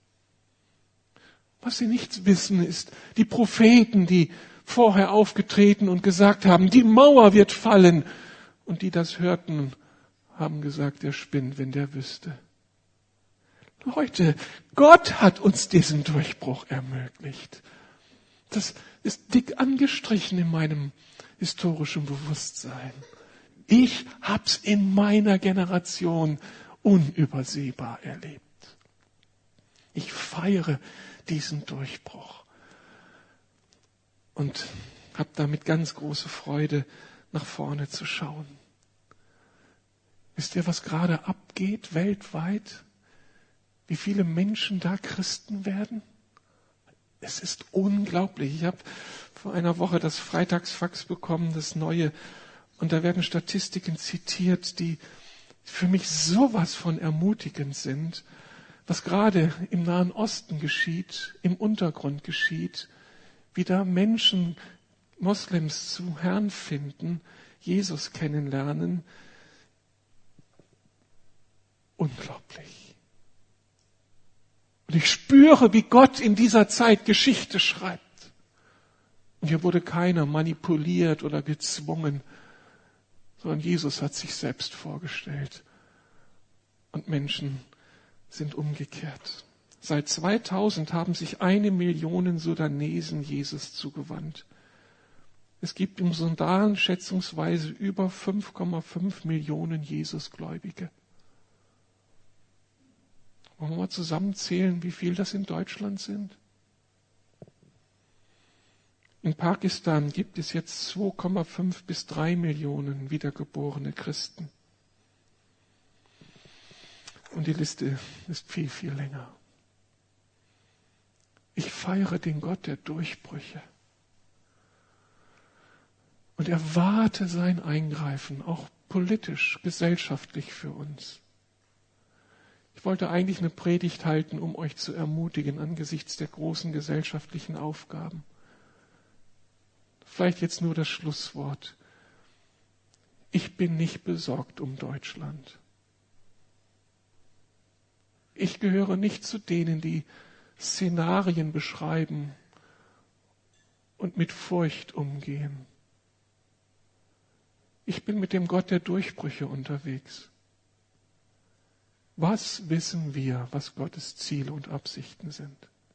Was sie nicht wissen, ist, die Propheten, die vorher aufgetreten und gesagt haben, die Mauer wird fallen. Und die das hörten, haben gesagt, der spinnt, wenn der wüsste. Leute, Gott hat uns diesen Durchbruch ermöglicht. Das ist dick angestrichen in meinem historischen Bewusstsein. Ich hab's in meiner Generation unübersehbar erlebt. Ich feiere diesen Durchbruch und habe damit ganz große Freude, nach vorne zu schauen. Wisst ihr, was gerade abgeht weltweit? Wie viele Menschen da Christen werden? Es ist unglaublich. Ich habe vor einer Woche das Freitagsfax bekommen, das neue, und da werden Statistiken zitiert, die für mich sowas von ermutigend sind, was gerade im Nahen Osten geschieht, im Untergrund geschieht, wie da Menschen, Moslems zu Herrn finden, Jesus kennenlernen. Unglaublich. Und ich spüre, wie Gott in dieser Zeit Geschichte schreibt. Und hier wurde keiner manipuliert oder gezwungen, sondern Jesus hat sich selbst vorgestellt. Und Menschen sind umgekehrt. Seit 2000 haben sich 1 Million Sudanesen Jesus zugewandt. Es gibt im Sudan schätzungsweise über 5,5 Millionen Jesusgläubige. Wollen wir mal zusammenzählen, wie viel das in Deutschland sind? In Pakistan gibt es jetzt 2,5 bis 3 Millionen wiedergeborene Christen. Und die Liste ist viel, viel länger. Ich feiere den Gott der Durchbrüche und erwarte sein Eingreifen, auch politisch, gesellschaftlich für uns. Ich wollte eigentlich eine Predigt halten, um euch zu ermutigen angesichts der großen gesellschaftlichen Aufgaben. Vielleicht jetzt nur das Schlusswort. Ich bin nicht besorgt um Deutschland. Ich gehöre nicht zu denen, die Szenarien beschreiben und mit Furcht umgehen. Ich bin mit dem Gott der Durchbrüche unterwegs. Was wissen wir, was Gottes Ziele und Absichten sind?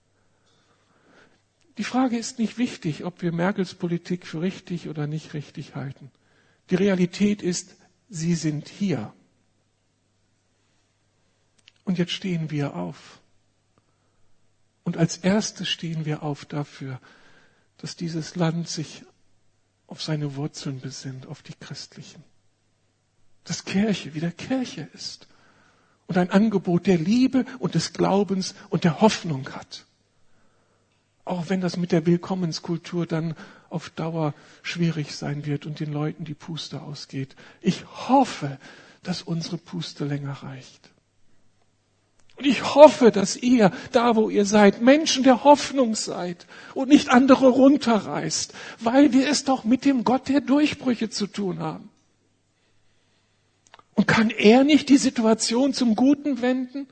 Die Frage ist nicht wichtig, ob wir Merkels Politik für richtig oder nicht richtig halten. Die Realität ist, sie sind hier. Und jetzt stehen wir auf. Und als erstes stehen wir auf dafür, dass dieses Land sich auf seine Wurzeln besinnt, auf die christlichen. Dass Kirche wieder Kirche ist. Und ein Angebot der Liebe und des Glaubens und der Hoffnung hat. Auch wenn das mit der Willkommenskultur dann auf Dauer schwierig sein wird und den Leuten die Puste ausgeht. Ich hoffe, dass unsere Puste länger reicht. Und ich hoffe, dass ihr, da wo ihr seid, Menschen der Hoffnung seid und nicht andere runterreißt, weil wir es doch mit dem Gott der Durchbrüche zu tun haben. Und kann er nicht die Situation zum Guten wenden?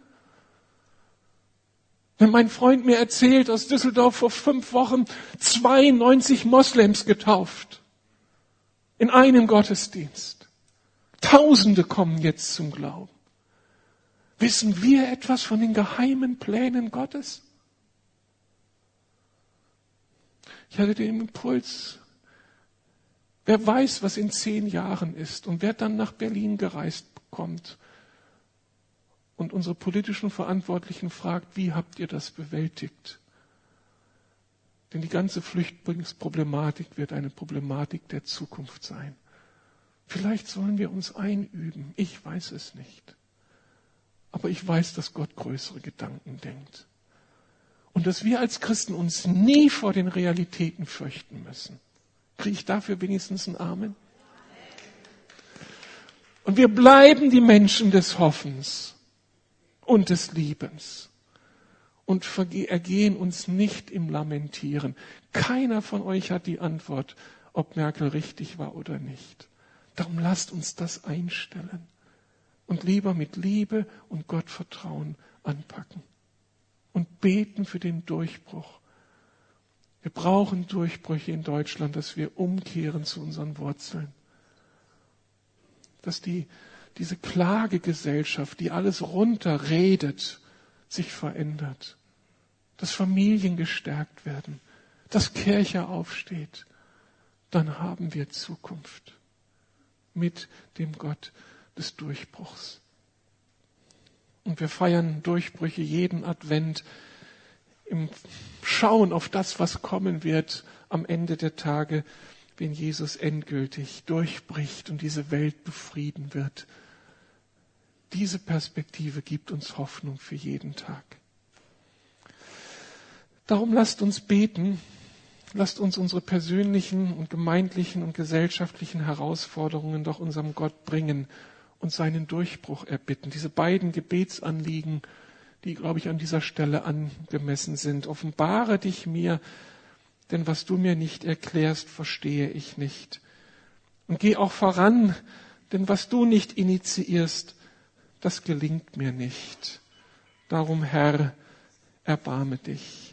Wenn mein Freund mir erzählt, aus Düsseldorf vor 5 Wochen 92 Moslems getauft. In einem Gottesdienst. Tausende kommen jetzt zum Glauben. Wissen wir etwas von den geheimen Plänen Gottes? Ich hatte den Impuls, wer weiß, was in 10 Jahren ist und wer dann nach Berlin gereist kommt und unsere politischen Verantwortlichen fragt, wie habt ihr das bewältigt? Denn die ganze Flüchtlingsproblematik wird eine Problematik der Zukunft sein. Vielleicht sollen wir uns einüben, ich weiß es nicht. Aber ich weiß, dass Gott größere Gedanken denkt. Und dass wir als Christen uns nie vor den Realitäten fürchten müssen. Kriege ich dafür wenigstens ein Amen? Und wir bleiben die Menschen des Hoffens und des Liebens. Und ergehen uns nicht im Lamentieren. Keiner von euch hat die Antwort, ob Merkel richtig war oder nicht. Darum lasst uns das einstellen. und lieber mit Liebe und Gottvertrauen anpacken und beten für den Durchbruch. Wir brauchen Durchbrüche in Deutschland, dass wir umkehren zu unseren Wurzeln. Dass diese Klagegesellschaft, die alles runterredet, sich verändert. Dass Familien gestärkt werden. Dass Kirche aufsteht. Dann haben wir Zukunft mit dem Gott des Durchbruchs. Und wir feiern Durchbrüche jeden Advent im Schauen auf das, was kommen wird am Ende der Tage, wenn Jesus endgültig durchbricht und diese Welt befrieden wird. Diese Perspektive gibt uns Hoffnung für jeden Tag. Darum lasst uns beten, lasst uns unsere persönlichen und gemeindlichen und gesellschaftlichen Herausforderungen doch unserem Gott bringen und seinen Durchbruch erbitten. Diese beiden Gebetsanliegen, die, glaube ich, an dieser Stelle angemessen sind. Offenbare dich mir, denn was du mir nicht erklärst, verstehe ich nicht. Und geh auch voran, denn was du nicht initiierst, das gelingt mir nicht. Darum, Herr, erbarme dich.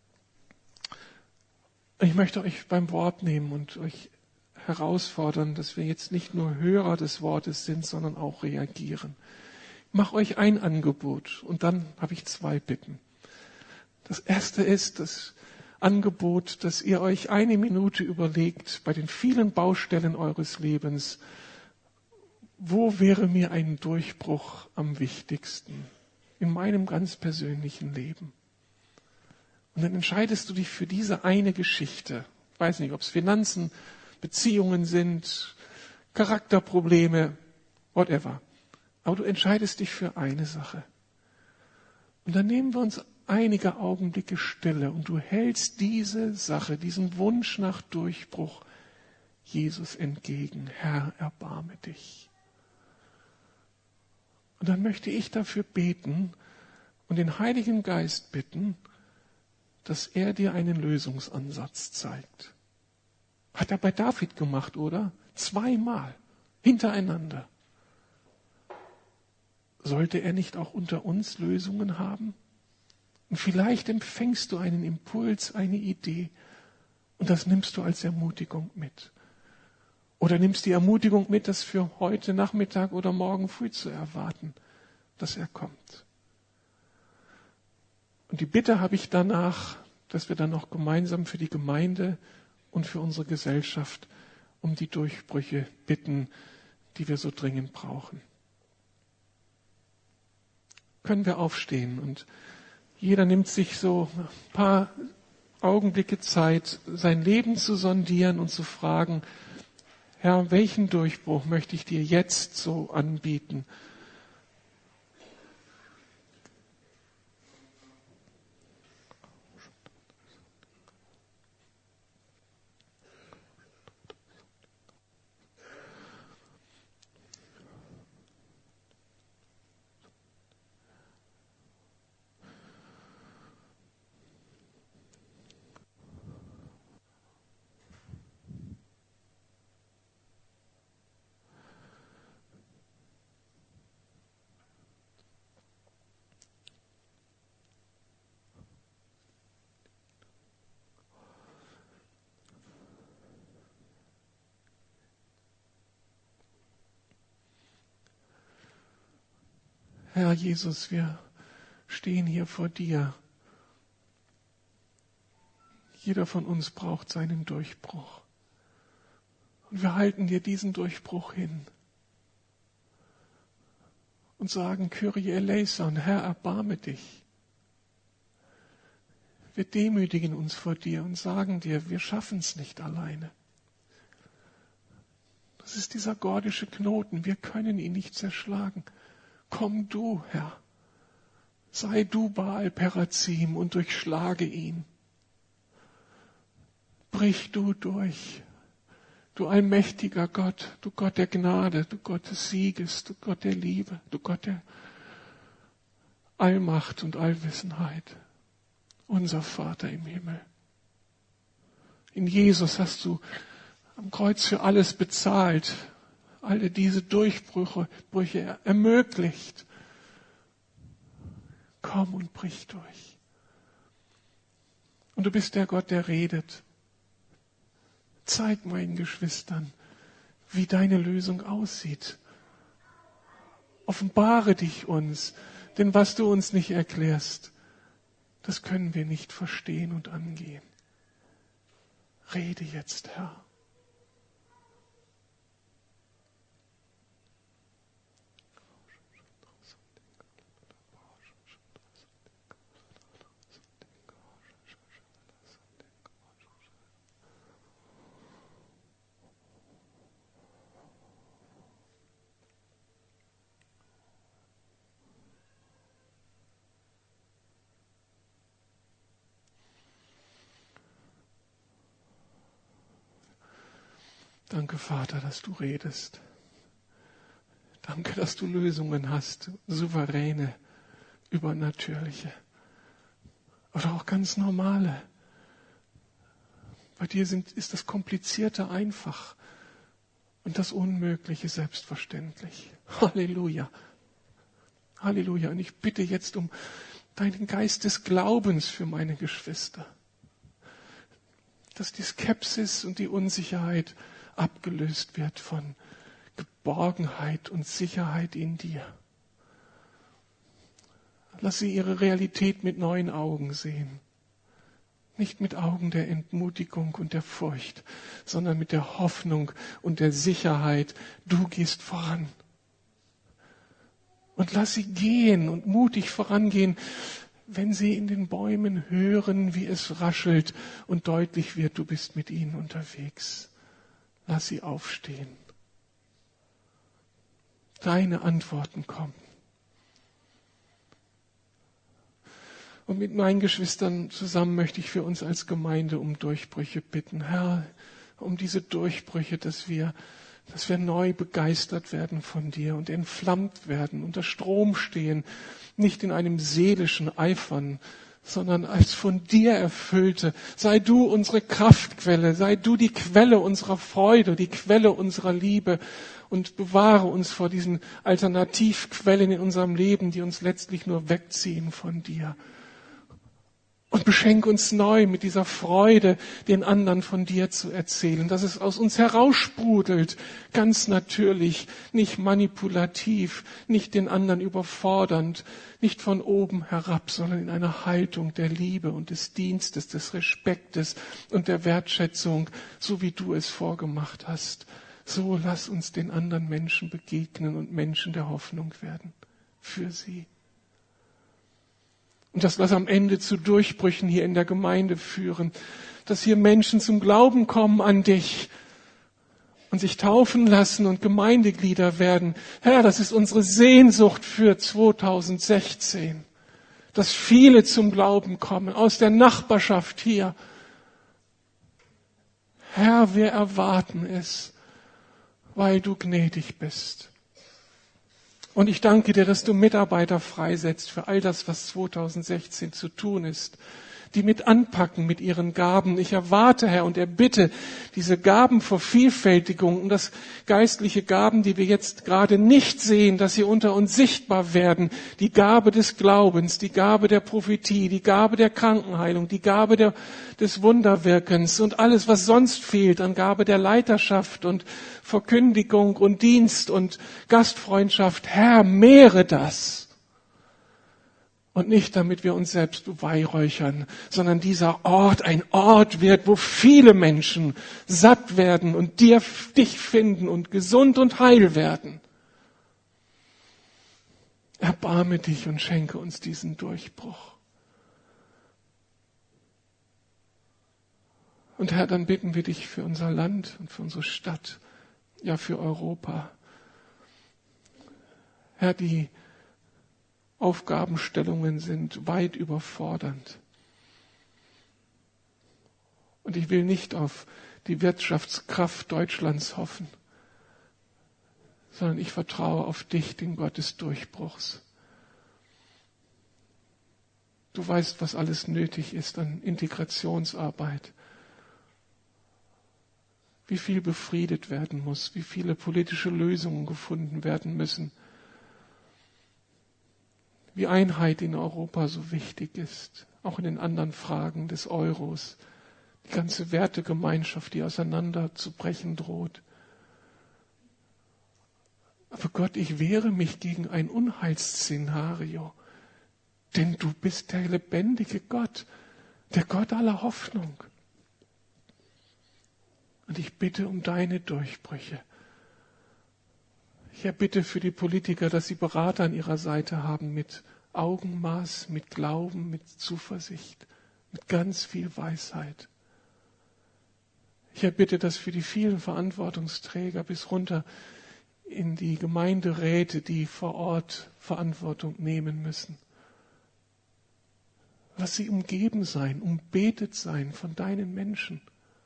Ich möchte euch beim Wort nehmen und euch herausfordern, dass wir jetzt nicht nur Hörer des Wortes sind, sondern auch reagieren. Ich mache euch ein Angebot und dann habe ich 2 Bitten. Das erste ist das Angebot, dass ihr euch 1 Minute überlegt, bei den vielen Baustellen eures Lebens, wo wäre mir ein Durchbruch am wichtigsten in meinem ganz persönlichen Leben? Und dann entscheidest du dich für diese eine Geschichte. Ich weiß nicht, ob es Finanzen, Beziehungen sind, Charakterprobleme, whatever. Aber du entscheidest dich für eine Sache. Und dann nehmen wir uns einige Augenblicke Stille und du hältst diese Sache, diesen Wunsch nach Durchbruch Jesus entgegen. Herr, erbarme dich. Und dann möchte ich dafür beten und den Heiligen Geist bitten, dass er dir einen Lösungsansatz zeigt. Hat er bei David gemacht, oder? 2-mal, hintereinander. Sollte er nicht auch unter uns Lösungen haben? Und vielleicht empfängst du einen Impuls, eine Idee und das nimmst du als Ermutigung mit. Oder nimmst die Ermutigung mit, das für heute Nachmittag oder morgen früh zu erwarten, dass er kommt. Und die Bitte habe ich danach, dass wir dann noch gemeinsam für die Gemeinde und für unsere Gesellschaft um die Durchbrüche bitten, die wir so dringend brauchen. Können wir aufstehen und jeder nimmt sich so ein paar Augenblicke Zeit, sein Leben zu sondieren und zu fragen, Herr, welchen Durchbruch möchte ich dir jetzt so anbieten? Herr Jesus, wir stehen hier vor dir. Jeder von uns braucht seinen Durchbruch. Und wir halten dir diesen Durchbruch hin und sagen, Kyrie eleison, Herr, erbarme dich. Wir demütigen uns vor dir und sagen dir, wir schaffen es nicht alleine. Das ist dieser gordische Knoten, wir können ihn nicht zerschlagen. Komm du, Herr, sei du Baal Perazim und durchschlage ihn. Brich du durch, du allmächtiger Gott, du Gott der Gnade, du Gott des Sieges, du Gott der Liebe, du Gott der Allmacht und Allwissenheit, unser Vater im Himmel. In Jesus hast du am Kreuz für alles bezahlt, alle diese Durchbrüche ermöglicht. Komm und brich durch. Und du bist der Gott, der redet. Zeig meinen Geschwistern, wie deine Lösung aussieht. Offenbare dich uns, denn was du uns nicht erklärst, das können wir nicht verstehen und angehen. Rede jetzt, Herr. Danke, Vater, dass du redest. Danke, dass du Lösungen hast, souveräne, übernatürliche oder auch ganz normale. Bei dir ist das Komplizierte einfach und das Unmögliche selbstverständlich. Halleluja. Halleluja. Und ich bitte jetzt um deinen Geist des Glaubens für meine Geschwister, dass die Skepsis und die Unsicherheit abgelöst wird von Geborgenheit und Sicherheit in dir. Lass sie ihre Realität mit neuen Augen sehen. Nicht mit Augen der Entmutigung und der Furcht, sondern mit der Hoffnung und der Sicherheit, du gehst voran. Und lass sie gehen und mutig vorangehen, wenn sie in den Bäumen hören, wie es raschelt und deutlich wird, du bist mit ihnen unterwegs. Lass sie aufstehen. Deine Antworten kommen. Und mit meinen Geschwistern zusammen möchte ich für uns als Gemeinde um Durchbrüche bitten. Herr, um diese Durchbrüche, dass wir neu begeistert werden von dir und entflammt werden, unter Strom stehen, nicht in einem seelischen Eifern, sondern als von dir erfüllte. Sei du unsere Kraftquelle, sei du die Quelle unserer Freude, die Quelle unserer Liebe und bewahre uns vor diesen Alternativquellen in unserem Leben, die uns letztlich nur wegziehen von dir. Und beschenk uns neu mit dieser Freude, den anderen von dir zu erzählen, dass es aus uns heraussprudelt, ganz natürlich, nicht manipulativ, nicht den anderen überfordernd, nicht von oben herab, sondern in einer Haltung der Liebe und des Dienstes, des Respektes und der Wertschätzung, so wie du es vorgemacht hast. So lass uns den anderen Menschen begegnen und Menschen der Hoffnung werden für sie. Und das lass am Ende zu Durchbrüchen hier in der Gemeinde führen, dass hier Menschen zum Glauben kommen an dich und sich taufen lassen und Gemeindeglieder werden. Herr, das ist unsere Sehnsucht für 2016, dass viele zum Glauben kommen aus der Nachbarschaft hier. Herr, wir erwarten es, weil du gnädig bist. Und ich danke dir, dass du Mitarbeiter freisetzt für all das, was 2016 zu tun ist, die mit anpacken mit ihren Gaben. Ich erwarte, Herr, und erbitte diese Gabenvervielfältigung und das geistliche Gaben, die wir jetzt gerade nicht sehen, dass sie unter uns sichtbar werden. Die Gabe des Glaubens, die Gabe der Prophetie, die Gabe der Krankenheilung, die Gabe des Wunderwirkens und alles, was sonst fehlt an Gabe der Leiterschaft und Verkündigung und Dienst und Gastfreundschaft. Herr, mehre das. Und nicht, damit wir uns selbst beweihräuchern, sondern dieser Ort ein Ort wird, wo viele Menschen satt werden und dich finden und gesund und heil werden. Erbarme dich und schenke uns diesen Durchbruch. Und Herr, dann bitten wir dich für unser Land und für unsere Stadt, ja für Europa. Herr, die Aufgabenstellungen sind weit überfordernd. Und ich will nicht auf die Wirtschaftskraft Deutschlands hoffen, sondern ich vertraue auf dich, den Gott des Durchbruchs. Du weißt, was alles nötig ist an Integrationsarbeit. wie viel befriedet werden muss, wie viele politische Lösungen gefunden werden müssen, wie Einheit in Europa so wichtig ist, auch in den anderen Fragen des Euros, die ganze Wertegemeinschaft, die auseinanderzubrechen droht. Aber Gott, ich wehre mich gegen ein Unheilsszenario, denn du bist der lebendige Gott, der Gott aller Hoffnung. Und ich bitte um deine Durchbrüche. Ich erbitte für die Politiker, dass sie Berater an ihrer Seite haben mit Augenmaß, mit Glauben, mit Zuversicht, mit ganz viel Weisheit. Ich erbitte das für die vielen Verantwortungsträger bis runter in die Gemeinderäte, die vor Ort Verantwortung nehmen müssen. Lass sie umgeben sein, umbetet sein von deinen Menschen,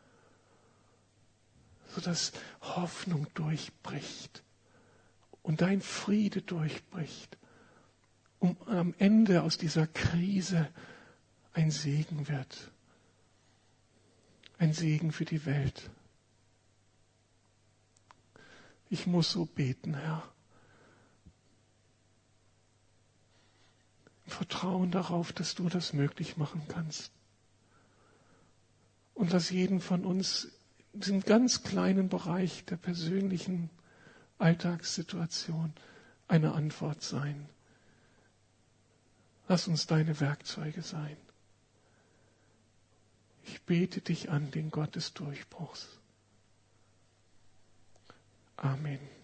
sodass Hoffnung durchbricht und dein Friede durchbricht, um am Ende aus dieser Krise ein Segen wird. Ein Segen für die Welt. Ich muss so beten, Herr. Im Vertrauen darauf, dass du das möglich machen kannst. Und lass jeden von uns in diesem ganz kleinen Bereich der persönlichen Alltagssituation eine Antwort sein. Lass uns deine Werkzeuge sein. Ich bete dich an, den Gott des Durchbruchs. Amen.